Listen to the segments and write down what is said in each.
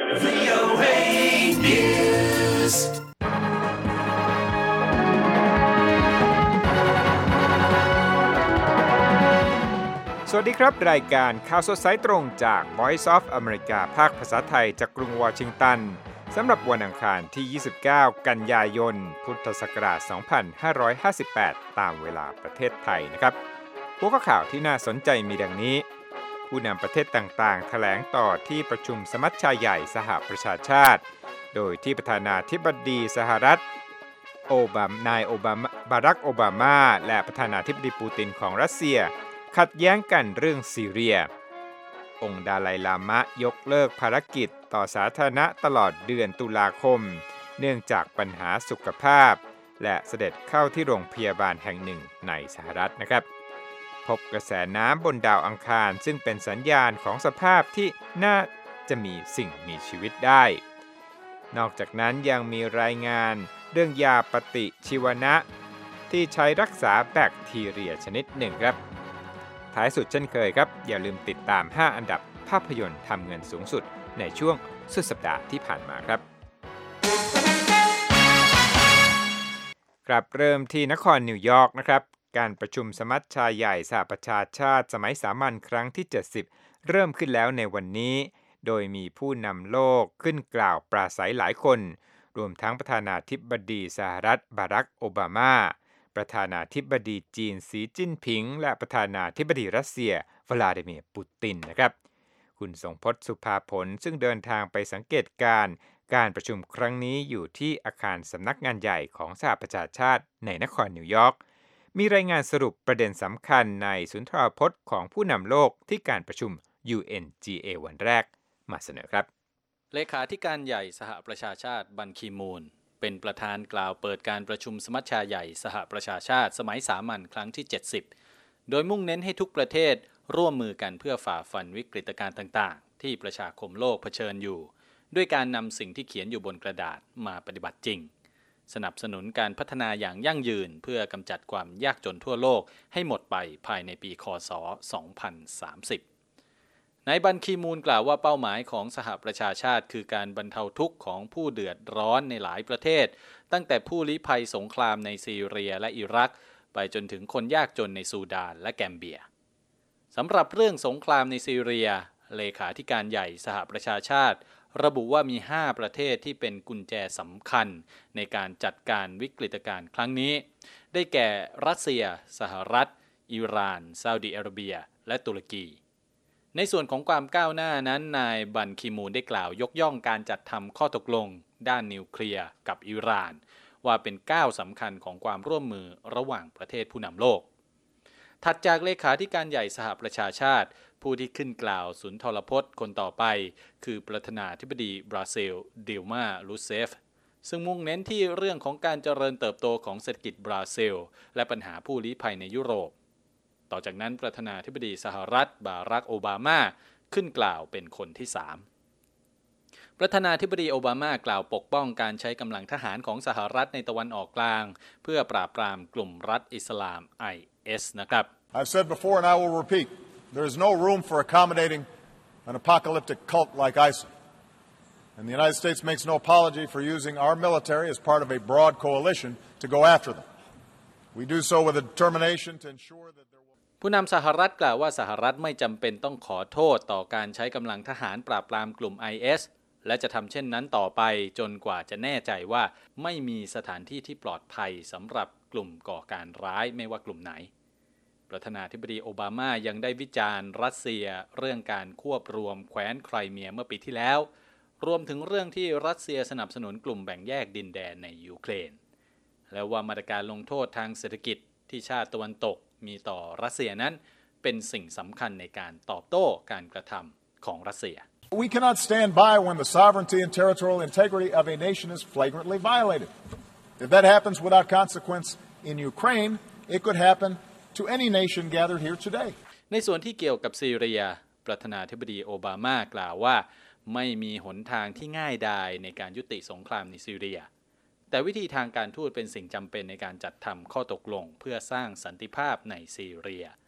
VOA News สวัสดีครับรายการข่าวสดสายตรงจาก Voice of America ภาคภาษาไทยจากกรุงวอชิงตันสำหรับวันอังคารที่ 29 กันยายน พุทธศักราช 2558 ตามเวลาประเทศไทยนะครับหัวข้อข่าวที่น่าสนใจมีดังนี้ผู้นำประเทศต่างๆแถลงต่อที่ประชุมสมัชชาใหญ่สหประชาชาติโดยที่ประธานาธิบดีสหรัฐบารักโอบามาและประธานาธิบดีปูตินของรัสเซียขัดแย้งกันเรื่องซีเรียองค์ดาไลลามะยกเลิกภารกิจต่อสาธารณะตลอดเดือนตุลาคมเนื่องจากปัญหาสุขภาพและเสด็จเข้าที่โรงพยาบาลแห่งหนึ่งในสหรัฐนะครับพบกระแสน้ำบนดาวอังคารซึ่งเป็นสัญญาณของสภาพที่น่าจะมีสิ่งมีชีวิตได้นอกจากนั้นยังมีรายงานเรื่องยาปฏิชีวนะที่ใช้รักษาแบคทีเรียชนิดหนึ่งครับท้ายสุดเช่นเคยครับอย่าลืมติดตาม 5 อันดับภาพยนตร์ทำเงินสูงสุดในช่วงสุดสัปดาห์ที่ผ่านมาครับเริ่มที่นครนิวยอร์กนะครับการประชุมสมัชชาใหญ่สหประชาชาติสมัยสามัญครั้งที่ 70 เริ่มขึ้นแล้วในวันนี้โดยมีผู้นำโลกขึ้นกล่าวปราศัยหลายคนรวมทั้งประธานาธิบดีสหรัฐบารักโอบามาประธานาธิบดีจีนสีจิ้นผิงและประธานาธิบดีรัสเซียวลาดิเมียร์ปูตินนะครับคุณทรงพจน์สุภาผลซึ่งเดินทางไปสังเกตการประชุมครั้งนี้อยู่ที่อาคารสำนักงานใหญ่ของสหประชาชาติในนครนิวยอร์กมีรายงานสรุปประเด็นสำคัญในสุนทรพจน์ของผู้นำโลกที่การประชุม UNGA วันแรกมาเสนอครับเลขาธิการใหญ่สหประชาชาติบันคีมูนเป็นประธานกล่าวเปิดการประชุมสมัชชาใหญ่สหประชาชาติสมัยสามัญครั้งที่ 70 โดยมุ่งเน้นให้ทุกประเทศร่วมมือกันเพื่อฝ่าฟันวิกฤตการณ์ต่างๆที่ประชาคมโลกเผชิญอยู่ด้วยการนำสิ่งที่เขียนอยู่บนกระดาษมาปฏิบัติจริงสนับสนุนการพัฒนาอย่างยั่งยืนเพื่อกำจัดความยากจนทั่วโลกให้หมดไปภายในปีค.ศ. 2030นายบันคีมูนกล่าวว่าเป้าหมายของสหประชาชาติคือการบรรเทาทุกข์ของผู้เดือดร้อนในหลายประเทศตั้งแต่ผู้ลี้ภัยสงครามในซีเรียและอิรักไปจนถึงคนยากจนในซูดานและแกมเบียสำหรับเรื่องสงครามในซีเรียเลขาธิการใหญ่สหประชาชาติระบุว่ามี5ประเทศที่เป็นกุญแจสำคัญในการจัดการวิกฤตการณ์ครั้งนี้ได้แก่รัสเซียสหรัฐอิหร่านซาอุดิอาระเบียและตุรกีในส่วนของความก้าวหน้านั้นนายบันคีมูนได้กล่าวยกย่องการจัดทำข้อตกลงด้านนิวเคลียร์กับอิหร่านว่าเป็นก้าวสำคัญของความร่วมมือระหว่างประเทศผู้นำโลกถัดจากเลขาธิการใหญ่สหประชาชาติผู้ที่ขึ้นกล่าวสุนทรพจน์คนต่อไปคือประธานาธิบดีบราซิลดิลมารูเซฟซึ่งมุ่งเน้นที่เรื่องของการเจริญเติบโตของเศรษฐกิจบราซิลและปัญหาผู้ลี้ภัยในยุโรปต่อจากนั้นประธานาธิบดีสหรัฐบารักโอบามาขึ้นกล่าวเป็นคนที่3ประธานาธิบดีโอบามากล่าวปกป้องการใช้กำลังทหารของสหรัฐในตะวันออกกลางเพื่อปราบปรามกลุ่มรัฐอิสลาม IS นะครับ I've said before and I will repeat there is no room for accommodating an apocalyptic cult like ISIL and the United States makes no apology for using our military as part of a broad coalition to go after them we do so with a determination to ensure thatผู้นำสหรัฐกล่าวว่าสหรัฐไม่จำเป็นต้องขอโทษต่อการใช้กำลังทหารปราบปรามกลุ่ม IS และจะทำเช่นนั้นต่อไปจนกว่าจะแน่ใจว่าไม่มีสถานที่ที่ปลอดภัยสำหรับกลุ่มก่อการร้ายไม่ว่ากลุ่มไหนประธานาธิบดีโอบามายังได้วิจารณ์รัสเซียเรื่องการควบรวมแคว้นไครเมียเมื่อปีที่แล้วรวมถึงเรื่องที่รัสเซียสนับสนุนกลุ่มแบ่งแยกดินแดนในยูเครนและว่ามาตรการลงโทษทางเศรษฐกิจที่ชาติตะวันตกมีต่อรัสเซียนั้นเป็นสิ่งสำคัญในการตอบโต้การกระทำของรัสเซีย We cannot stand by when the sovereignty and territorial integrity of a nation is flagrantly violated. If that happens without consequence in Ukraine, it could happen to any nation gathered here today. ในส่วนที่เกี่ยวกับซีเรียประธานาธิบดีโอบามากล่าวว่าไม่มีหนทางที่ง่ายดายในการยุติสงครามในซีเรียแต่วิธีทางการทูตเป็นสิ่งจำเป็นในการจัดทำข้อตกลงเพื่อสร้างสันติภาพในซีเรีย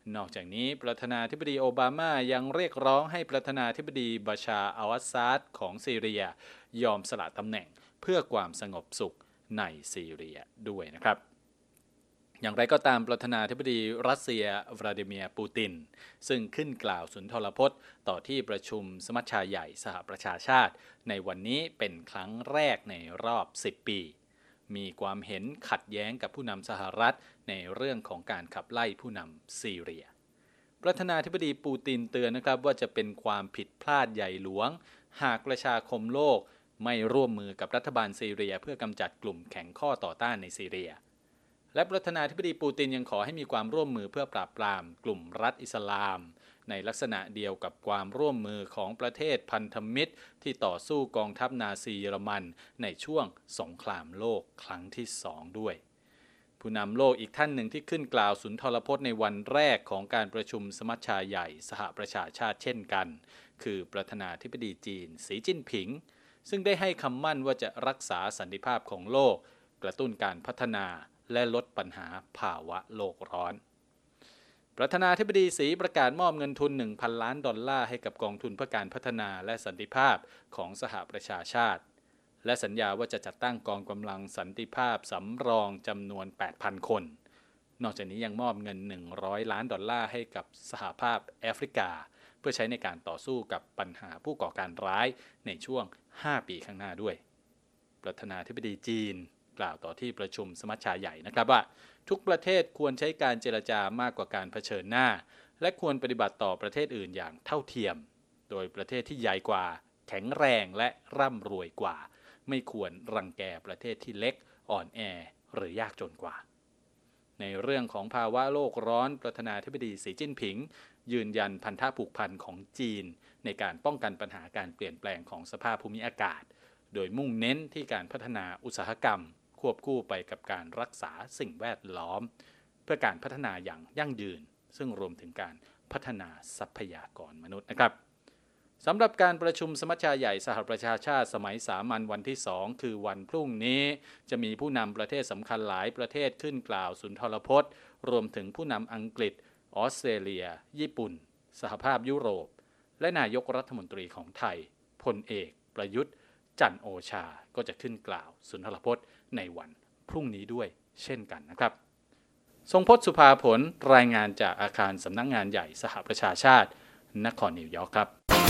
นอกจากนี้ประธานาธิบดีโอบามายังเรียกร้องให้ประธานาธิบดีบาชาร์ อัล อัสซาดของซีเรียยอมสละตำแหน่งเพื่อความสงบสุขในซีเรียด้วยนะครับอย่างไรก็ตามประธานาธิบดีรัสเซียวลาดิเมียร์ปูตินซึ่งขึ้นกล่าวสุนทรพจน์ต่อที่ประชุมสมัชชาใหญ่สหประชาชาติในวันนี้เป็นครั้งแรกในรอบ10 ปีมีความเห็นขัดแย้งกับผู้นำสหรัฐในเรื่องของการขับไล่ผู้นำซีเรียประธานาธิบดีปูตินเตือนนะครับว่าจะเป็นความผิดพลาดใหญ่หลวงหากประชาคมโลกไม่ร่วมมือกับรัฐบาลซีเรียเพื่อกำจัดกลุ่มแข็งข้อต่อต้านในซีเรียและประธานาธิบดีปูตินยังขอให้มีความร่วมมือเพื่อปราบปรามกลุ่มรัฐอิสลามในลักษณะเดียวกับความร่วมมือของประเทศพันธมิตรที่ต่อสู้กองทัพนาซีเยอรมันในช่วงสงครามโลกครั้งที่2ด้วยผู้นำโลกอีกท่านหนึ่งที่ขึ้นกล่าวสุนทรพจน์ในวันแรกของการประชุมสมัชชาใหญ่สหประชาชาติเช่นกันคือประธานาธิบดีจีนสีจิ้นผิงซึ่งได้ให้คำมั่นว่าจะรักษาสันติภาพของโลกกระตุ้นการพัฒนาและลดปัญหาภาวะโลกร้อนประธานาธิบดีสีประกาศมอบเงินทุน $1,000 ล้านให้กับกองทุนเพื่อการพัฒนาและสันติภาพของสหประชาชาติและสัญญาว่าจะจัดตั้งกองกำลังสันติภาพสำรองจำนวน 8,000 คนนอกจากนี้ยังมอบเงิน$100 ล้านให้กับสหภาพแอฟริกาเพื่อใช้ในการต่อสู้กับปัญหาผู้ก่อการร้ายในช่วง5 ปีข้างหน้าด้วยประธานาธิบดีจีนกล่าวต่อที่ประชุมสมัชชาใหญ่นะครับว่าทุกประเทศควรใช้การเจรจามากกว่าการเผชิญหน้าและควรปฏิบัติต่อประเทศอื่นอย่างเท่าเทียมโดยประเทศที่ใหญ่กว่าแข็งแรงและร่ำรวยกว่าไม่ควรรังแกประเทศที่เล็กอ่อนแอหรือยากจนกว่าในเรื่องของภาวะโลกร้อนประธานาธิบดีสีจิ้นผิงยืนยันพันธะผูกพันของจีนในการป้องกันปัญหาการเปลี่ยนแปลงของสภาพภูมิอากาศโดยมุ่งเน้นที่การพัฒนาอุตสาหกรรมควบคู่ไปกับการรักษาสิ่งแวดล้อมเพื่อการพัฒนาอย่างยั่งยืนซึ่งรวมถึงการพัฒนาทรัพยากรมนุษย์นะครับสำหรับการประชุมสมัชชาใหญ่สหประชาชาติสมัยสามัญวันที่2คือวันพรุ่งนี้จะมีผู้นำประเทศสำคัญหลายประเทศขึ้นกล่าวสุนทรพจน์รวมถึงผู้นำอังกฤษออสเตรเลียญี่ปุ่นสหภาพยุโรปและนายกรัฐมนตรีของไทยพลเอกประยุทธ์จันทร์โอชาก็จะขึ้นกล่าวสุนทรพจน์ในวันพรุ่งนี้ด้วยเช่นกันนะครับทรงพจน์สุภาผลรายงานจากอาคารสำนักงานใหญ่สหประชาชาตินครนิวยอร์กครับ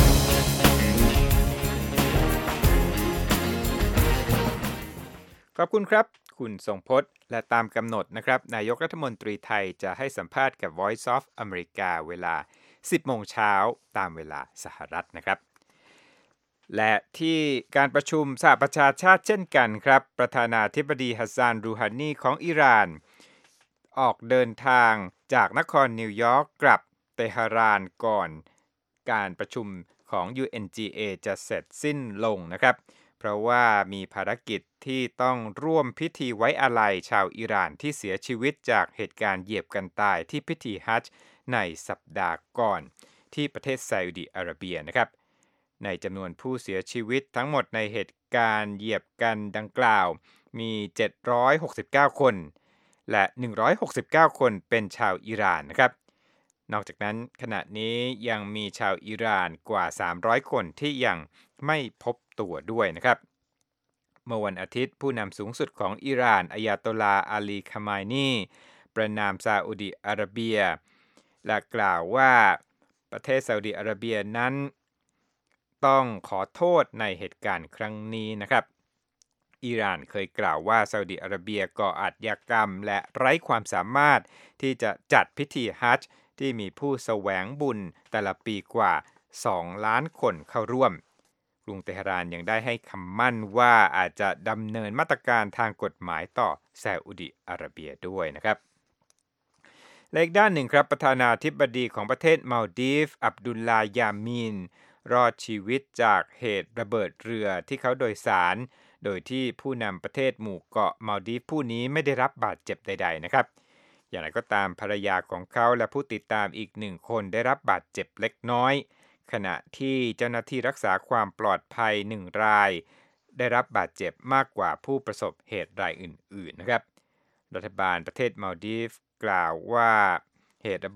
ขอบคุณครับคุณทรงพจน์และตามกำหนดนะครับนายกรัฐมนตรีไทยจะให้สัมภาษณ์กับ Voice of America เวลา 10 โมงเช้าตามเวลาสหรัฐนะครับและที่การประชุมสหประชาชาติเช่นกันครับประธานาธิบดีฮัสซาน รูฮานีของอิหร่านออกเดินทางจากนครนิวยอร์กกลับเตหะรานก่อนการประชุมของ UNGA จะเสร็จสิ้นลงนะครับเพราะว่ามีภารกิจที่ต้องร่วมพิธีไว้อาลัยชาวอิหร่านที่เสียชีวิตจากเหตุการณ์เหยียบกันตายที่พิธีฮัจญ์ในสัปดาห์ก่อนที่ประเทศซาอุดิอาระเบียนะครับในจำนวนผู้เสียชีวิตทั้งหมดในเหตุการณ์เหยียบกันดังกล่าวมี769คนและ169คนเป็นชาวอิหร่านนะครับนอกจากนั้นขณะนี้ยังมีชาวอิหร่านกว่า300คนที่ยังไม่พบตัวด้วยนะครับเมื่อวันอาทิตย์ผู้นำสูงสุดของอิหร่านอายาโตลาอาลีคามายนีประณามซาอุดิอาระเบียและกล่าวว่าประเทศซาอุดิอาระเบียนั้นต้องขอโทษในเหตุการณ์ครั้งนี้นะครับอิหร่านเคยกล่าวว่าซาอุดิอาระเบียก่ออาชญากรรมและไร้ความสามารถที่จะจัดพิธีฮัจญ์ที่มีผู้แสวงบุญแต่ละปีกว่า2 ล้านคนเข้าร่วมกรุงเตหะรานยังได้ให้คำมั่นว่าอาจจะดำเนินมาตรการทางกฎหมายต่อซาอุดิอาระเบียด้วยนะครับและอีกด้านหนึ่งครับประธานาธิบดีของประเทศมาลดีฟอับดุลลาห์ ยามีนรอดชีวิตจากเหตุระเบิดเรือที่เขาโดยสารโดยที่ผู้นำประเทศหมู่เกาะมาลดีฟผู้นี้ไม่ได้รับบาดเจ็บใดๆนะครับอย่างไรก็ตามภรรยาของเขาและผู้ติดตามอีก1 คนได้รับบาดเจ็บเล็กน้อยขณะที่เจ้าหน้าที่รักษาความปลอดภัย1 รายได้รับบาดเจ็บมากกว่าผู้ประสบเหตุรายอื่นๆนะครับรัฐบาลประเทศมาลดีฟกล่าวว่าเหตุระเบิด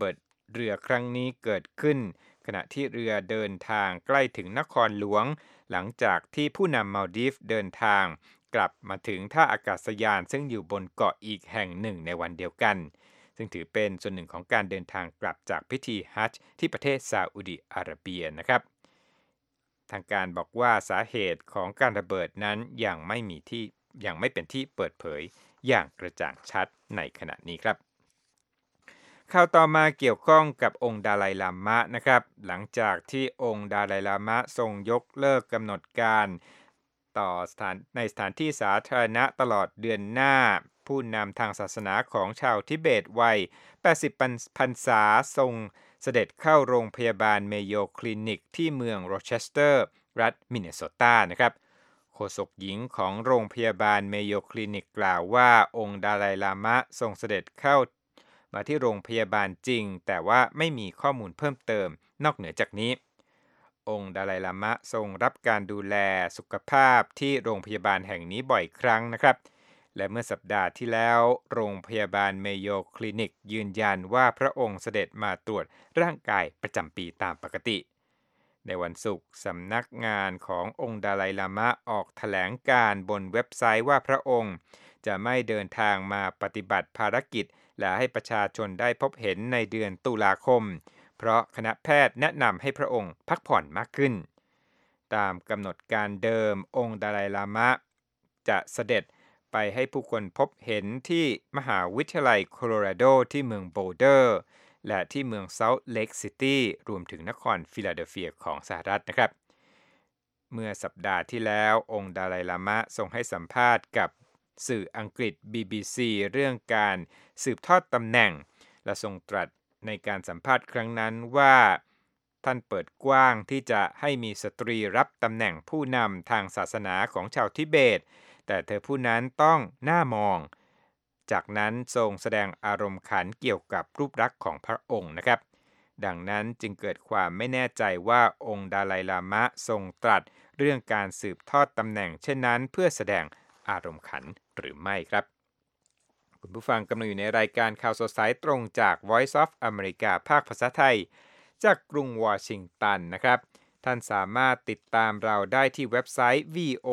เรือครั้งนี้เกิดขึ้นขณะที่เรือเดินทางใกล้ถึงนครหลวงหลังจากที่ผู้นำมาลดีฟเดินทางกลับมาถึงท่าอากาศยานซึ่งอยู่บนเกาะอีกแห่งหนึ่งในวันเดียวกันซึ่งถือเป็นส่วนหนึ่งของการเดินทางกลับจากพิธีฮัจญ์ที่ประเทศซาอุดิอาระเบียนะครับทางการบอกว่าสาเหตุของการระเบิดนั้นยังไม่เป็นที่เปิดเผยอย่างกระจ่างชัดในขณะนี้ครับข่าวต่อมาเกี่ยวข้องกับองค์ดาไลลามะนะครับหลังจากที่องค์ดาไลลามะทรงยกเลิกกำหนดการต่อในสถานที่สาธารณะตลอดเดือนหน้าผู้นำทางศาสนาของชาวทิเบตวัย80 พรรษาทรงเสด็จเข้าโรงพยาบาลเมโยคลินิกที่เมืองโรเชสเตอร์รัฐมินนิโซตานะครับโฆษกหญิงของโรงพยาบาลเมโยคลินิกกล่าวว่าองค์ดาไลลามะทรงเสด็จเข้ามาที่โรงพยาบาลจริงแต่ว่าไม่มีข้อมูลเพิ่มเติมนอกเหนือจากนี้องค์ดาไลลามะทรงรับการดูแลสุขภาพที่โรงพยาบาลแห่งนี้บ่อยครั้งนะครับและเมื่อสัปดาห์ที่แล้วโรงพยาบาลเมโยคลินิกยืนยันว่าพระองค์เสด็จมาตรวจร่างกายประจำปีตามปกติในวันศุกร์สำนักงานขององค์ดาไลลามะออกแถลงการบนเว็บไซต์ว่าพระองค์จะไม่เดินทางมาปฏิบัติภารกิจและให้ประชาชนได้พบเห็นในเดือนตุลาคมเพราะคณะแพทย์แนะนำให้พระองค์พักผ่อนมากขึ้นตามกำหนดการเดิมองค์ดาไลลามะจะเสด็จไปให้ผู้คนพบเห็นที่มหาวิทยาลัยโคโลราโดที่เมืองโบลเดอร์และที่เมืองเซาท์เลคซิตี้รวมถึงนครฟิลาเดลเฟียของสหรัฐนะครับเมื่อสัปดาห์ที่แล้วองค์ดาไลลามะทรงให้สัมภาษณ์กับสื่ออังกฤษ BBC เรื่องการสืบทอดตำแหน่งและทรงตรัสในการสัมภาษณ์ครั้งนั้นว่าท่านเปิดกว้างที่จะให้มีสตรีรับตำแหน่งผู้นำทางศาสนาของชาวทิเบตแต่เธอผู้นั้นต้องน่ามองจากนั้นทรงแสดงอารมณ์ขันเกี่ยวกับรูปลักษณ์ของพระองค์นะครับดังนั้นจึงเกิดความไม่แน่ใจว่าองค์ดาไลลามะทรงตรัสเรื่องการสืบทอดตำแหน่งเช่นนั้นเพื่อแสดงอารมณ์ขันหรือไม่ครับคุณผู้ฟังกำลังอยู่ในรายการข่าวสดสายตรงจาก Voice of America ภาคภาษาไทยจากกรุงวอชิงตันนะครับท่านสามารถติดตามเราได้ที่เว็บไซต์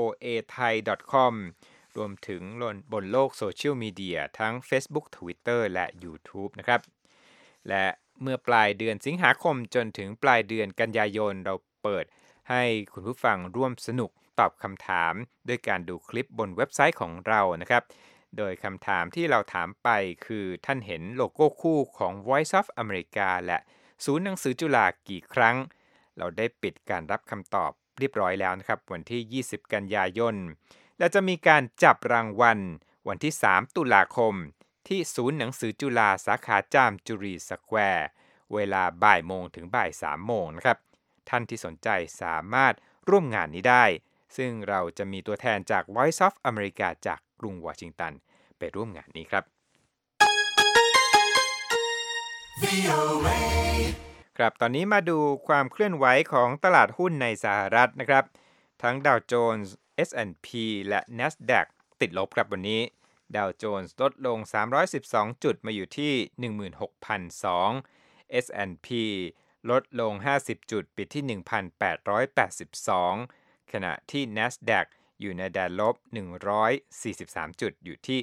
voathai.com รวมถึงบนโลกโซเชียลมีเดียทั้ง Facebook Twitter และ YouTube นะครับและเมื่อปลายเดือนสิงหาคมจนถึงปลายเดือนกันยายนเราเปิดให้คุณผู้ฟังร่วมสนุกตอบคำถามด้วยการดูคลิปบนเว็บไซต์ของเรานะครับโดยคำถามที่เราถามไปคือท่านเห็นโลโก้คู่ของ Voice of America และศูนย์หนังสือจุฬากี่ครั้งเราได้ปิดการรับคำตอบเรียบร้อยแล้วนะครับวันที่20กันยายนและจะมีการจับรางวัลวันที่3ตุลาคมที่ศูนย์หนังสือจุฬาสาขาจามจุรีสแควร์เวลาบ่ายโมงถึงบ่าย3โมงนะครับท่านที่สนใจสามารถร่วมงานนี้ได้ซึ่งเราจะมีตัวแทนจาก Voice of America จากกรุงวอชิงตันไปร่วมงานนี้ครับครับตอนนี้มาดูความเคลื่อนไหวของตลาดหุ้นในสหรัฐนะครับทั้งดาวโจนส์ S&P และ NASDAQ ติดลบครับวันนี้ดาวโจนส์ลดลง312จุดมาอยู่ที่ 16,002 S&P ลดลง50จุดปิดที่ 1,882 ขณะที่ NASDAQ อยู่ในแดนลบ143จุดอยู่ที่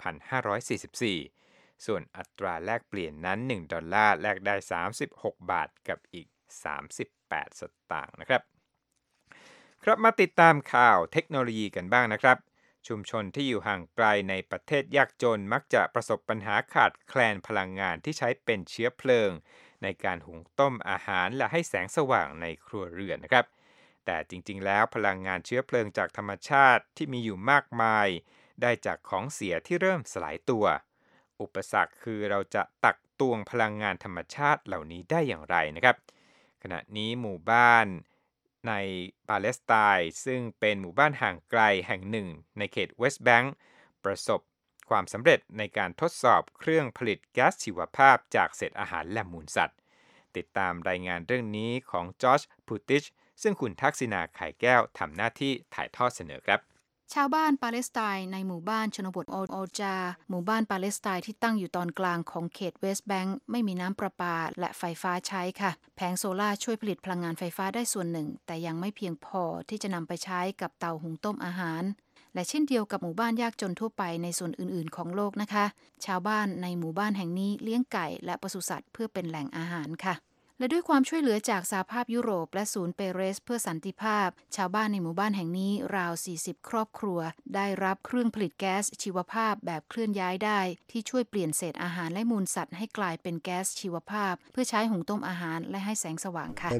4,544 ส่วนอัตราแลกเปลี่ยนนั้น$1แลกได้36บาทกับอีก38สตางค์นะครับครับมาติดตามข่าวเทคโนโลยีกันบ้างนะครับชุมชนที่อยู่ห่างไกลในประเทศยากจนมักจะประสบปัญหาขาดแคลนพลังงานที่ใช้เป็นเชื้อเพลิงในการหุงต้มอาหารและให้แสงสว่างในครัวเรือนนะครับแต่จริงๆแล้วพลังงานเชื้อเพลิงจากธรรมชาติที่มีอยู่มากมายได้จากของเสียที่เริ่มสลายตัวอุปสรรคคือเราจะตักตวงพลังงานธรรมชาติเหล่านี้ได้อย่างไรนะครับขณะนี้หมู่บ้านในปาเลสไตน์ซึ่งเป็นหมู่บ้านห่างไกลแห่งหนึ่งในเขตเวสต์แบงก์ประสบความสำเร็จในการทดสอบเครื่องผลิตแก๊สชีวภาพจากเศษอาหารและมูลสัตว์ติดตามรายงานเรื่องนี้ของจอร์จ พูติชซึ่งคุณทักษิณา ไข่แก้วทำหน้าที่ถ่ายทอดเสนอครับชาวบ้านปาเลสไตน์ในหมู่บ้านชนบทโอจาหมู่บ้านปาเลสไตน์ที่ตั้งอยู่ตอนกลางของเขตเวสต์แบงค์ไม่มีน้ำประปาและไฟฟ้าใช้ค่ะแผงโซล่าช่วยผลิตพลังงานไฟฟ้าได้ส่วนหนึ่งแต่ยังไม่เพียงพอที่จะนำไปใช้กับเตาหุงต้มอาหารและเช่นเดียวกับหมู่บ้านยากจนทั่วไปในส่วนอื่นๆของโลกนะคะชาวบ้านในหมู่บ้านแห่งนี้เลี้ยงไก่และปศุสัตว์เพื่อเป็นแหล่งอาหารค่ะและด้วยความช่วยเหลือจากสหภาพยุโรปและศูนย์เปเรสเพื่อสันติภาพชาวบ้านในหมู่บ้านแห่งนี้ราว40ครอบครัวได้รับเครื่องผลิตแก๊สชีวภาพแบบเคลื่อนย้ายได้ที่ช่วยเปลี่ยนเศษอาหารและมูลสัตว์ให้กลายเป็นแก๊สชีวภาพเพื่อใช้หุงต้มอาหารและให้แสงสว่างค่ะ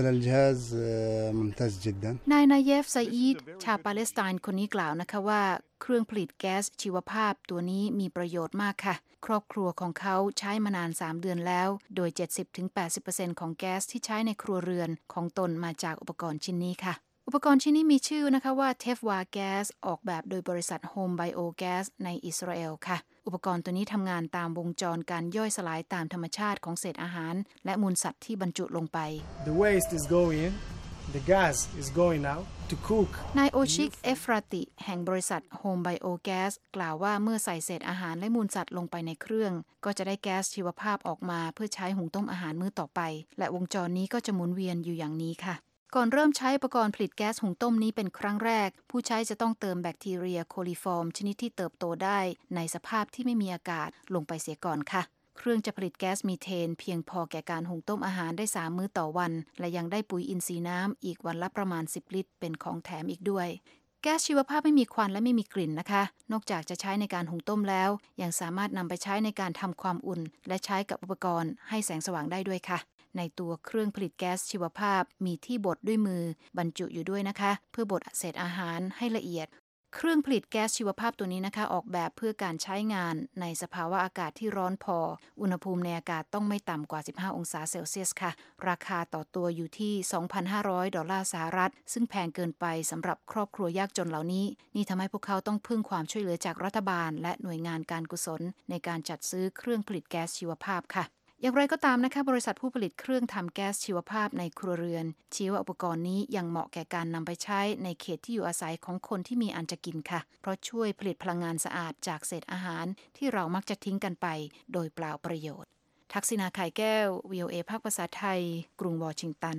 นายนาเยฟไซอีดชาวปาเลสไตน์คนนี้กล่าวนะคะว่าเครื่องผลิตแก๊สชีวภาพตัวนี้มีประโยชน์มากค่ะครอบครัวของเขาใช้มานาน3เดือนแล้วโดย 70-80% ของแก๊สที่ใช้ในครัวเรือนของตนมาจากอุปกรณ์ชิ้นนี้ค่ะอุปกรณ์ชิ้นนี้มีชื่อนะคะว่าเทฟวาแก๊สออกแบบโดยบริษัท Home Biogas ในอิสราเอลค่ะอุปกรณ์ตัวนี้ทำงานตามวงจรการย่อยสลายตามธรรมชาติของเศษอาหารและมูลสัตว์ที่บรรจุลงไป The waste is going in The gas is going out to cook นายโอชิกเอฟราติแห่งบริษัท Home Biogas กล่าวว่าเมื่อใส่เศษอาหารและมูลสัตว์ลงไปในเครื่องก็จะได้แก๊สชีวภาพออกมาเพื่อใช้หุงต้มอาหารมื้อต่อไปและวงจรนี้ก็จะหมุนเวียนอยู่อย่างนี้ค่ะก่อนเริ่มใช้อุปกรณ์ผลิตแก๊สหุงต้มนี้เป็นครั้งแรกผู้ใช้จะต้องเติมแบคทีเรียโคลิฟอร์มชนิดที่เติบโตได้ในสภาพที่ไม่มีอากาศลงไปเสียก่อนค่ะเครื่องจะผลิตแก๊สมีเทนเพียงพอแก่การหุงต้มอาหารได้3มื้อต่อวันและยังได้ปุ๋ยอินทรีย์น้ำอีกวันละประมาณ10ลิตรเป็นของแถมอีกด้วยแก๊สชีวภาพไม่มีควันและไม่มีกลิ่นนะคะนอกจากจะใช้ในการหุงต้มแล้วยังสามารถนำไปใช้ในการทำความอุ่นและใช้กับอุปกรณ์ให้แสงสว่างได้ด้วยค่ะในตัวเครื่องผลิตแก๊สชีวภาพมีที่บดด้วยมือบรรจุอยู่ด้วยนะคะเพื่อบดเศษอาหารให้ละเอียดเครื่องผลิตแก๊สชีวภาพตัวนี้นะคะออกแบบเพื่อการใช้งานในสภาวะอากาศที่ร้อนพออุณหภูมิในอากาศต้องไม่ต่ำกว่า15องศาเซลเซียสค่ะราคาต่อตัวอยู่ที่ $2,500 สหรัฐซึ่งแพงเกินไปสำหรับครอบครัวยากจนเหล่านี้นี่ทำให้พวกเขาต้องพึ่งความช่วยเหลือจากรัฐบาลและหน่วยงานการกุศลในการจัดซื้อเครื่องผลิตแก๊สชีวภาพค่ะอย่างไรก็ตามนะคะบริษัทผู้ผลิตเครื่องทำแก๊สชีวภาพในครัวเรือนชี้ว่าอุปกรณ์นี้ยังเหมาะแก่การนำไปใช้ในเขตที่อยู่อาศัยของคนที่มีอันจะกินค่ะเพราะช่วยผลิตพลังงานสะอาดจากเศษอาหารที่เรามักจะทิ้งกันไปโดยเปล่าประโยชน์ทักษิณา ไข่แก้ว VOA ภาคภาษาไทยกรุงวอชิงตัน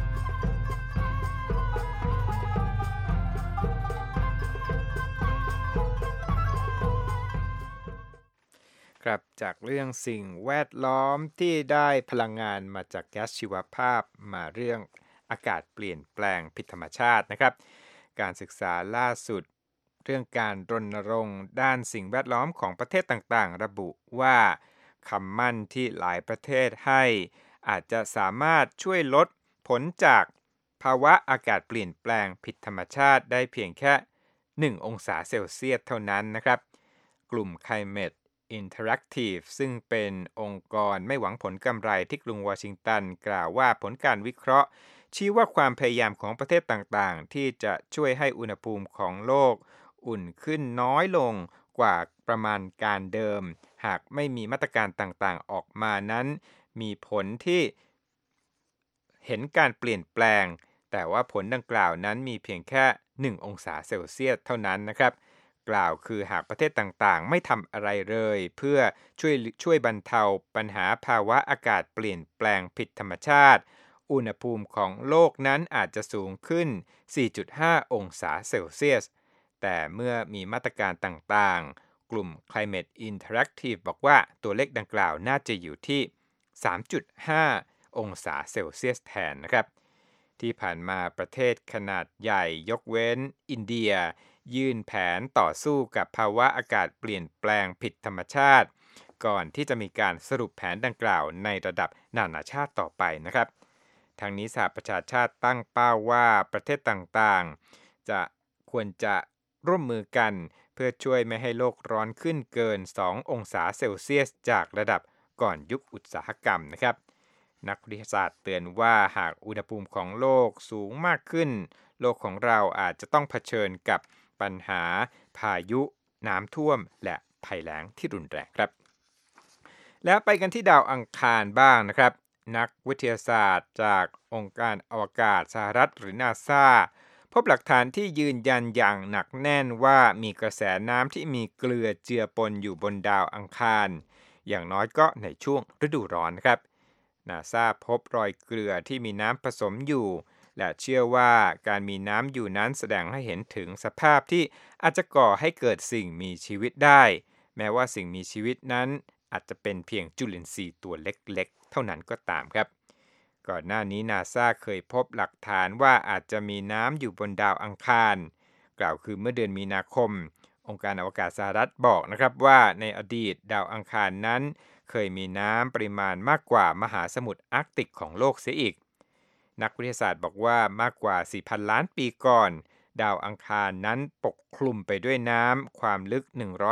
ครับจากเรื่องสิ่งแวดล้อมที่ได้พลังงานมาจากแก๊สชีวภาพมาเรื่องอากาศเปลี่ยนแปลงผิดธรรมชาตินะครับการศึกษาล่าสุดเรื่องการรณรงค์ด้านสิ่งแวดล้อมของประเทศต่างๆระบุว่าคำมั่นที่หลายประเทศให้อาจจะสามารถช่วยลดผลจากภาวะอากาศเปลี่ยนแปลงผิดธรรมชาติได้เพียงแค่1องศาเซลเซียสเท่านั้นนะครับกลุ่ม Climate Interactive ซึ่งเป็นองค์กรไม่หวังผลกำไรที่กรุงวอชิงตันกล่าวว่าผลการวิเคราะห์ชี้ว่าความพยายามของประเทศต่างๆที่จะช่วยให้อุณหภูมิของโลกอุ่นขึ้นน้อยลงกว่าประมาณการเดิมหากไม่มีมาตรการต่างๆออกมานั้นมีผลที่เห็นการเปลี่ยนแปลงแต่ว่าผลดังกล่าวนั้นมีเพียงแค่1องศาเซลเซียสเท่านั้นนะครับกล่าวคือหากประเทศต่างๆไม่ทำอะไรเลยเพื่อช่วยบรรเทาปัญหาภาวะอากาศเปลี่ยนแปลงผิดธรรมชาติอุณหภูมิของโลกนั้นอาจจะสูงขึ้น 4.5 องศาเซลเซียสแต่เมื่อมีมาตรการต่างๆกลุ่ม Climate Interactive บอกว่าตัวเลขดังกล่าวน่าจะอยู่ที่ 3.5 องศาเซลเซียสแทนนะครับที่ผ่านมาประเทศขนาดใหญ่ยกเว้นอินเดียยื่นแผนต่อสู้กับภาวะอากาศเปลี่ยนแปลงผิดธรรมชาติก่อนที่จะมีการสรุปแผนดังกล่าวในระดับนานาชาติต่อไปนะครับทางนี้สหประชาชาติตั้งเป้าว่าประเทศต่างๆควรจะร่วมมือกันเพื่อช่วยไม่ให้โลกร้อนขึ้นเกิน2องศาเซลเซียสจากระดับก่อนยุคอุตสาหกรรมนะครับนักวิทยาศาสตร์เตือนว่าหากอุณหภูมิของโลกสูงมากขึ้นโลกของเราอาจจะต้องเผชิญกับปัญหาพายุน้ำท่วมและภัยแล้งที่รุนแรงครับแล้วไปกันที่ดาวอังคารบ้างนะครับนักวิทยาศาสตร์จากองค์การอวกาศสหรัฐหรือ NASA พบหลักฐานที่ยืนยันอย่างหนักแน่นว่ามีกระแสน้ำที่มีเกลือเจือปนอยู่บนดาวอังคารอย่างน้อยก็ในช่วงฤดูร้อนครับนาซาพบรอยเกลือที่มีน้ำผสมอยู่และเชื่อว่าการมีน้ำอยู่นั้นแสดงให้เห็นถึงสภาพที่อาจจะก่อให้เกิดสิ่งมีชีวิตได้แม้ว่าสิ่งมีชีวิตนั้นอาจจะเป็นเพียงจุลินทรีย์ตัวเล็กๆเท่านั้นก็ตามครับก่อนหน้านี้นาซาเคยพบหลักฐานว่าอาจจะมีน้ำอยู่บนดาวอังคารกล่าวคือเมื่อเดือนมีนาคมองค์การอวกาศสหรัฐบอกนะครับว่าในอดีตดาวอังคารนั้นเคยมีน้ำปริมาณมากกว่ามหาสมุทรอาร์กติกของโลกเสียอีกนักวิทยาศาสตร์บอกว่ามากกว่า 4,000 ล้านปีก่อนดาวอังคารนั้นปกคลุมไปด้วยน้ำความลึก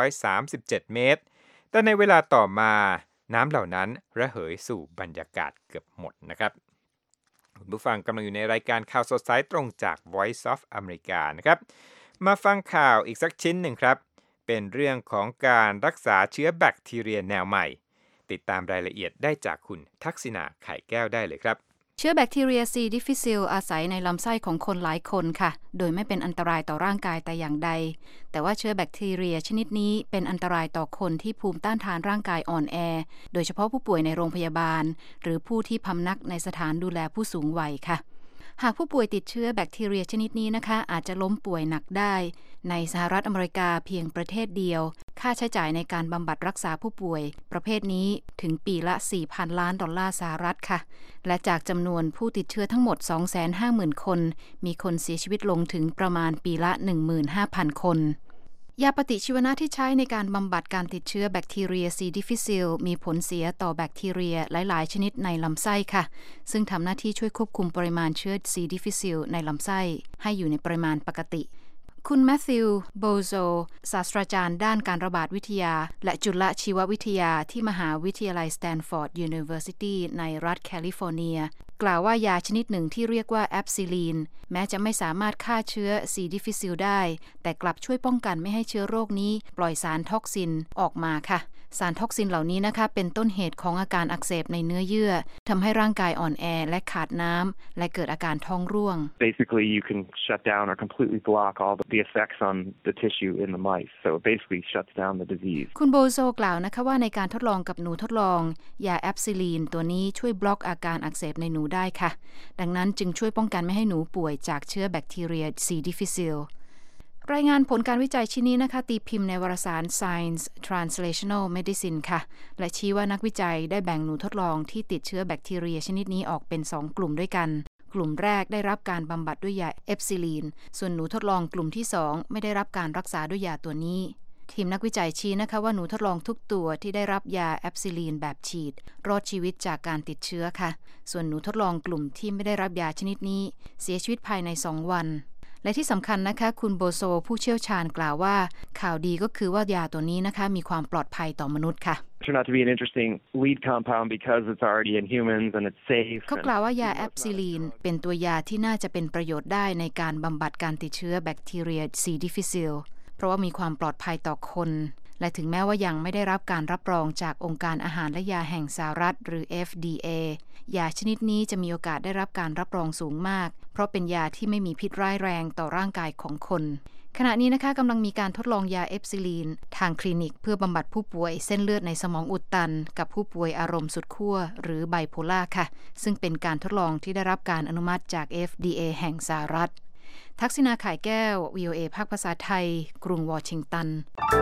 137เมตรแต่ในเวลาต่อมาน้ำเหล่านั้นระเหยสู่บรรยากาศเกือบหมดนะครับคุณผู้ฟังกำลังอยู่ในรายการข่าวสดสายตรงจาก Voice of America นะครับมาฟังข่าวอีกสักชิ้นหนึ่งครับเป็นเรื่องของการรักษาเชื้อแบคทีเรียแนวใหม่ติดตามรายละเอียดได้จากคุณทักษิณาไข่แก้วได้เลยครับเชื้อแบคทีเรีย C. difficile อาศัยในลำไส้ของคนหลายคนค่ะโดยไม่เป็นอันตรายต่อร่างกายแต่อย่างใดแต่ว่าเชื้อแบคทีเรียชนิดนี้เป็นอันตรายต่อคนที่ภูมิต้านทานร่างกายอ่อนแอโดยเฉพาะผู้ป่วยในโรงพยาบาลหรือผู้ที่พำนักในสถานดูแลผู้สูงวัยค่ะหากผู้ป่วยติดเชื้อแบคทีเรียชนิดนี้นะคะอาจจะล้มป่วยหนักได้ในสหรัฐอเมริกาเพียงประเทศเดียวค่าใช้จ่ายในการบำบัดรักษาผู้ป่วยประเภทนี้ถึงปีละ 4,000 ล้านดอลลาร์สหรัฐค่ะและจากจำนวนผู้ติดเชื้อทั้งหมด 250,000 คนมีคนเสียชีวิตลงถึงประมาณปีละ 15,000 คนยาปฏิชีวนะที่ใช้ในการบำบัดการติดเชื้อแบคทีเรีย C. difficile มีผลเสียต่อแบคทีเรียหลายๆชนิดในลำไส้ค่ะซึ่งทำหน้าที่ช่วยควบคุมปริมาณเชื้อ C. difficile ในลำไส้ให้อยู่ในปริมาณปกติคุณแมทธิว โบโซศาสตราจารย์ด้านการระบาดวิทยาและจุลชีววิทยาที่มหาวิทยาลัย Stanford University ในรัฐแคลิฟอร์เนียกล่าวว่ายาชนิดหนึ่งที่เรียกว่าแอปซิลีนแม้จะไม่สามารถฆ่าเชื้อ C. difficile ได้แต่กลับช่วยป้องกันไม่ให้เชื้อโรคนี้ปล่อยสารท็อกซินออกมาค่ะสารท็อกซินเหล่านี้นะคะเป็นต้นเหตุของอาการอักเสบในเนื้อเยื่อทำให้ร่างกายอ่อนแอและขาดน้ำและเกิดอาการท้องร่วง Basically, you can shut down or completely block all the effects on the tissue in the mice. So it basically shuts down the disease. คุณโบโซกล่าวนะคะว่าในการทดลองกับหนูทดลองยาแอปซิลีนตัวนี้ช่วยบล็อกอาการอักเสบในหนูได้ค่ะดังนั้นจึงช่วยป้องกันไม่ให้หนูป่วยจากเชื้อแบคทีเรีย C. difficileรายงานผลการวิจัยชิ้นนี้นะคะตีพิมพ์ในวารสาร Science Translational Medicine ค่ะและชี้ว่านักวิจัยได้แบ่งหนูทดลองที่ติดเชื้อแบคทีเรียชนิดนี้ออกเป็น2กลุ่มด้วยกันกลุ่มแรกได้รับการบำบัดด้วยยาเอปซิลีนส่วนหนูทดลองกลุ่มที่2ไม่ได้รับการรักษาด้วยยาตัวนี้ทีมนักวิจัยชี้นะคะว่าหนูทดลองทุกตัวที่ได้รับยาแอปซิลีนแบบฉีดรอดชีวิตจากการติดเชื้อค่ะส่วนหนูทดลองกลุ่มที่ไม่ได้รับยาชนิดนี้เสียชีวิตภายใน2วันและที่สำคัญนะคะคุณโบโซผู้เชี่ยวชาญกล่าวว่าข่าวดีก็คือว่ายาตัวนี้นะคะมีความปลอดภัยต่อมนุษย์ค่ะ Turned out to be an interesting lead compound because it's already in humans and it's safe. เขากล่าวว่ายาแอปซิลีนเป็นตัวยาที่น่าจะเป็นประโยชน์ได้ในการบำบัดการติดเชื้อแบคทีเรีย C. difficile เพราะว่ามีความปลอดภัยต่อคนและถึงแม้ว่ายังไม่ได้รับการรับรองจากองค์การอาหารและยาแห่งสหรัฐหรือ FDA ยาชนิดนี้จะมีโอกาสได้รับการรับรองสูงมากเพราะเป็นยาที่ไม่มีพิษร้ายแรงต่อร่างกายของคนขณะนี้นะคะกำลังมีการทดลองยาเอปซิลีนทางคลินิกเพื่อบำบัดผู้ป่วยเส้นเลือดในสมองอุดตันกับผู้ป่วยอารมณ์สุดขั้วหรือไบโพล่าค่ะซึ่งเป็นการทดลองที่ได้รับการอนุมัติจาก FDA แห่งสหรัฐทักษิณาข่ายแก้ว VOA ภาคภาษาไทยกรุงวอชิงตัน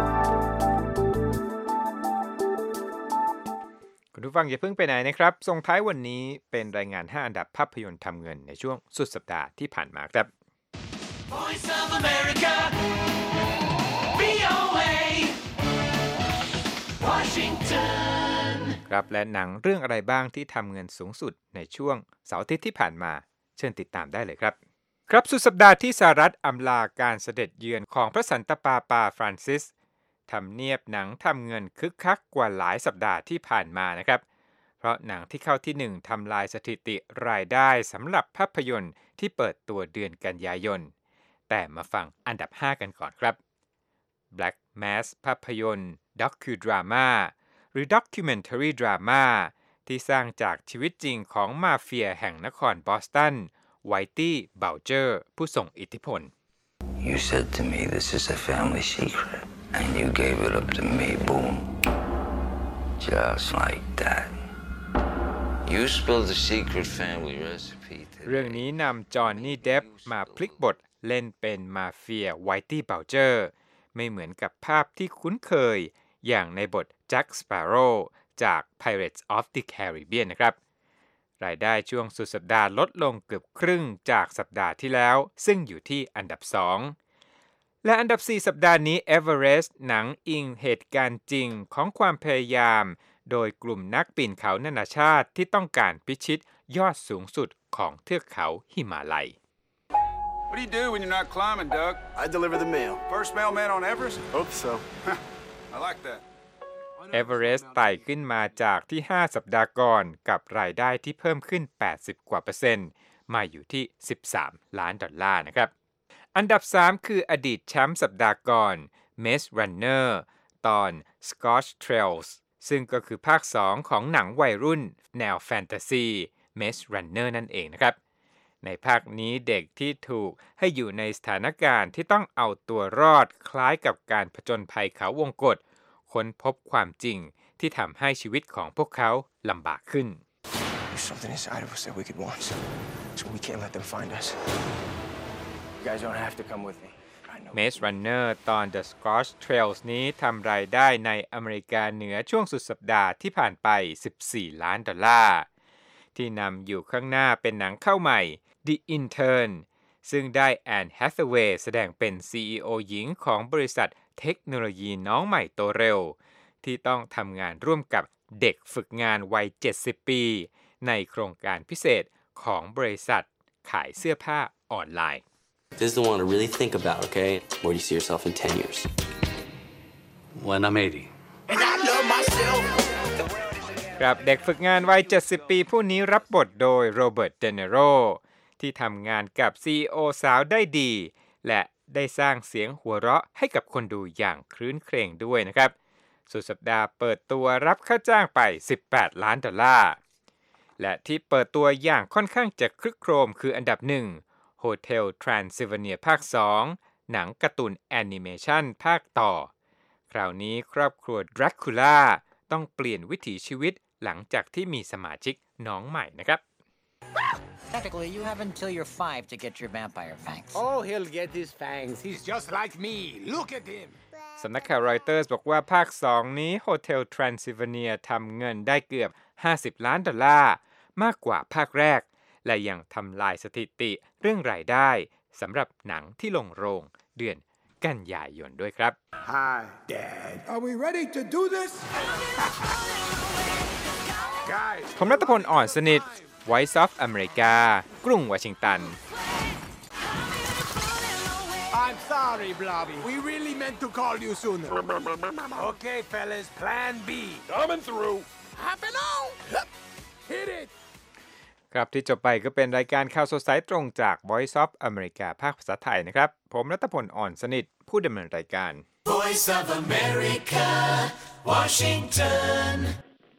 คุณผู้ฟังอย่าเพิ่งไปไหนนะครับส่งท้ายวันนี้เป็นรายงาน5อันดับภาพยนตร์ทำเงินในช่วงสุดสัปดาห์ที่ผ่านมาครับ Voice of America, VOA, Washington ครับและหนังเรื่องอะไรบ้างที่ทำเงินสูงสุดในช่วงเสาร์อาทิตย์ที่ผ่านมาเชิญติดตามได้เลยครับครับสุดสัปดาห์ที่สหรัฐอำลาการเสด็จเยือนของพระสันตะปาปาฟรานซิสทำเนียบหนังทำเงินคึกคักกว่าหลายสัปดาห์ที่ผ่านมานะครับเพราะหนังที่เข้าที่1ทำลายสถิติรายได้สำหรับภาพยนตร์ที่เปิดตัวเดือนกันยายนแต่มาฟังอันดับ5กันก่อนครับ Black Mass ภาพยนตร์ด็อคิวดราม่าหรือ Documentary Drama ที่สร้างจากชีวิตจริงของมาเฟียแห่งนครบอสตันไวตี้เบลเจอร์ผู้ส่งอิทธิพล You said to me this is a family secret and you gave it up to me, boom. Just like that. You spilled the secret family recipe today. เรื่องนี้นำจอห์นนี่เดปมาพลิกบทเล่นเป็นมาเฟียไวตี้เบลเจอร์ไม่เหมือนกับภาพที่คุ้นเคยอย่างในบทแจ็คสเปโร่จาก Pirates of the Caribbean นะครับรายได้ช่วงสุดสัปดาห์ลดลงเกือบครึ่งจากสัปดาห์ที่แล้วซึ่งอยู่ที่อันดับ 2 และอันดับ 4 สัปดาห์นี้ Everest หนังอิงเหตุการณ์จริงของความพยายามโดยกลุ่มนักปีนเขานานาชาติที่ต้องการพิชิตยอดสูงสุดของเทือกเขาหิมาลัย What do you do when you're not climbing, Doug? I deliver the mail. First mailman on Everest? Hope so. I like that. เอเวอเรสต์ไต่ขึ้นมาจากที่ 5 สัปดาห์ก่อนกับรายได้ที่เพิ่มขึ้น 80 กว่าเปอร์เซ็นต์มาอยู่ที่ $13 ล้านนะครับอันดับ 3 คืออดีตแชมป์สัปดาห์ก่อน Maze Runner ตอน Scotch Trails ซึ่งก็คือภาค 2 ของหนังวัยรุ่นแนวแฟนตาซี Maze Runner นั่นเองนะครับในภาคนี้เด็กที่ถูกให้อยู่ในสถานการณ์ที่ต้องเอาตัวรอดคล้ายกับการผจญภัยเขาวงกฏค้นพบความจริงที่ทำให้ชีวิตของพวกเขาลำบากขึ้น There's something inside of us that Wicked wants, so we can't let them find us. You guys don't have to come with me. Maze Runner ตอน The Scotch Trails นี้ทำรายได้ในอเมริกาเหนือช่วงสุดสัปดาห์ที่ผ่านไป$14 ล้านที่นำอยู่ข้างหน้าเป็นหนังเข้าใหม่ The Intern ซึ่งได้แอนแฮธเวย์แสดงเป็น CEO หญิงของบริษัทเทคโนโลยีน้องใหม่โตเร็วที่ต้องทำงานร่วมกับเด็กฝึกงานวัย70 ปีในโครงการพิเศษของบริษัทขายเสื้อผ้าออนไลน์ This is the one to really think about, okay? Where do you see yourself in 10 years? When I'm 80. And I love myself. ครับเด็กฝึกงานวัย70 ปีผู้นี้รับบทโดยโรเบิร์ต เดเนโรที่ทำงานกับ CEO สาวได้ดีและได้สร้างเสียงหัวเราะให้กับคนดูอย่างครื้นเครงด้วยนะครับสุดสัปดาห์เปิดตัวรับค่าจ้างไป$18 ล้านและที่เปิดตัวอย่างค่อนข้างจะครึกโครมคืออันดับ 1 Hotel Transylvania ภาค 2 หนังการ์ตูนแอนิเมชันภาคต่อคราวนี้ครอบครัวดรากูล่าต้องเปลี่ยนวิถีชีวิตหลังจากที่มีสมาชิกน้องใหม่นะครับ Technically, you have until you're 5 to get your vampire fangs. Oh, he'll get his fangs. He's just like me. Look at him. สำนักข่าวรอยเตอร์สบอกว่าภาค 2 นี้ Hotel Transylvania ทำเงินได้เกือบ$50 ล้านมากกว่าภาคแรกและยังทำลายสถิติเรื่องรายได้สำหรับหนังที่ลงโรงเดือนกันยายนด้วยครับ Hi, Dad. Are we ready to do this? Guys. ผมรัตพลอ่อนสนิท Voice of America กรุงวอชิงตัน I'm sorry, Blobby. We really meant to call you sooner. Okay, fellas, plan B. Coming through. Happen on. Hit it. ครับที่จบไปก็เป็นรายการข่าวสดสายตรงจาก Voice of America ภาคภาษาไทยนะครับผมรัตพลอ่อนสนิทผู้ดำเนินรายการ Voice of America, Washington.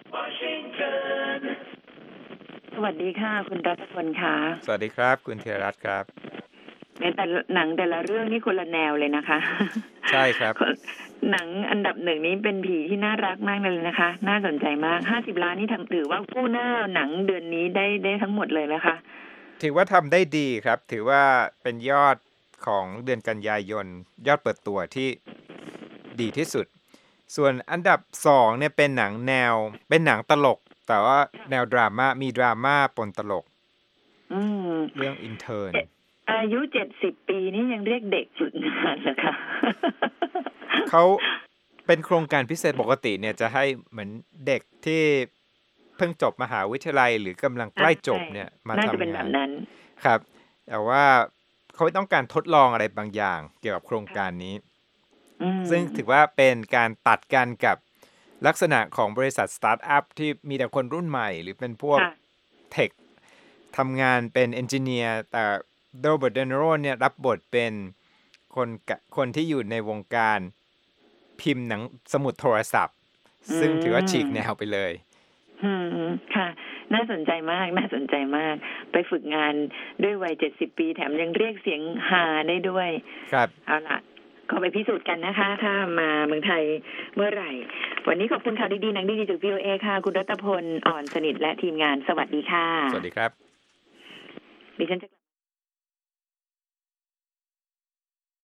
สวัสดีค่ะคุณรัตพลค่ะสวัสดีครับคุณธีรรัตน์ครับในแต่หนังแต่ละเรื่องนี่คนละแนวเลยนะคะใช่ครับหนังอันดับ 1นี้เป็นผีที่น่ารักมากเลยนะคะน่าสนใจมาก50 ล้านนี่ถือว่ากู้หน้าหนังเดือนนี้ได้ทั้งหมดเลยนะคะถือว่าทำได้ดีครับถือว่าเป็นยอดของเดือนกันยายนยอดเปิดตัวที่ดีที่สุดส่วนอันดับ2เนี่ยเป็นหนังตลกแต่ว่าแนวดราม่ามีดราม่าปนตลกเรื่อง Intern อายุ70 ปีนี่ยังเรียกเด็กฝึกงานเหรอคะเขาเป็นโครงการพิเศษปกติเนี่ยจะให้เหมือนเด็กที่เพิ่งจบมหาวิทยาลัยหรือกำลังใกล้จบเนี่ยมาทำงานครับแต่ว่าเขาต้องการทดลองอะไรบางอย่างเกี่ยวกับโครงการนี้ซึ่งถือว่าเป็นการตัดกันกับลักษณะของบริษัทสตาร์ทอัพที่มีแต่คนรุ่นใหม่หรือเป็นพวกเทคทำงานเป็นเอนจิเนียร์แต่โรเบิร์ต เดเนโรเนี่ยรับบทเป็นคนที่อยู่ในวงการพิมพ์หนังสมุดโทรศัพท์ซึ่งถือว่าฉีกแนวไปเลยค่ะน่าสนใจมากน่าสนใจมากไปฝึกงานด้วยวัย70 ปีแถมยังเรียกเสียงฮาได้ด้วยครับเอาล่ะก็ไปพิสูจน์กันนะคะถ้ามาเมืองไทยเมื่อไหร่วันนี้ขอบคุณข่าวดีๆหนังดีๆจาก VOA ค่ะคุณรัตพลอ่อนสนิทและทีมงานสวัสดีค่ะสวัสดีครับดิฉันจะ